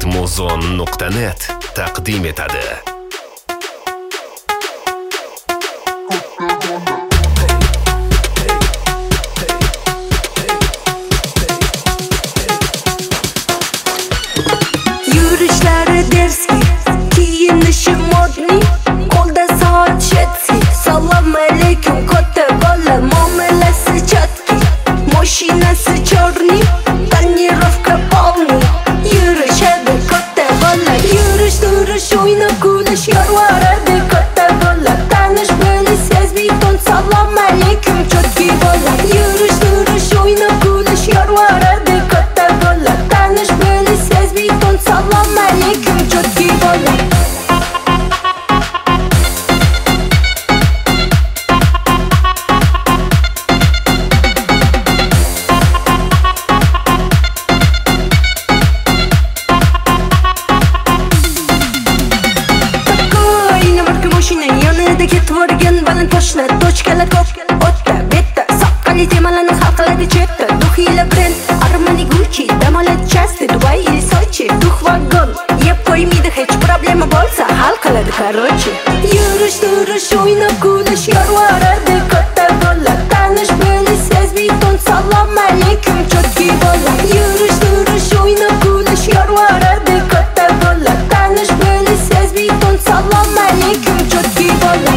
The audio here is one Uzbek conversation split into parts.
Muzon.net taqdim etadi. Yurishlari derski, kiyinishi modniy, qo'lda soat shetski. Salom alaykum katta bola, muomalasi chatki, mashinasi chorniy, tonirovka polniy. Yurishadi katta bola, yurish turish o'ynab kulish yorvaradi katta bola. Tanish bilish sezbiton, salom alaykum chotki bola. Yurish turish o'ynab kulish yorvaradi katta bola. Tanish bilish sezbiton, salom alaykum chotki bola. Yonida ketvorgan baland poshna, tochkalar ko'p o'tda betda, soqqali temalarni hal qiladi chetda. Duxila brend, Armani, Gucci, dam oladi Chasti, Dubai или Sochi. Dux vagon yeb qo'ymaydi, hech problema bo'lsa hal qiladi короче. Yurish turish o'ynab kulish yorvaradi katta bola. Tanish bilish sezbiton, salom alaykum chotki bola. Yurish turish o'ynab kulish yorvaradi katta bola. Tanish bilish sezbiton, salom alaykum chotki bola.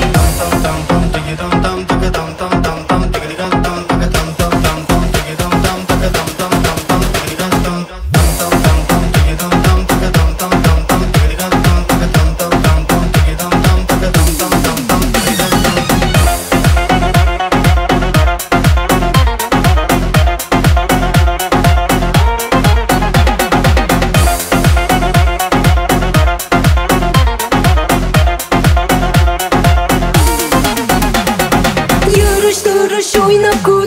Yurish turish o'ynab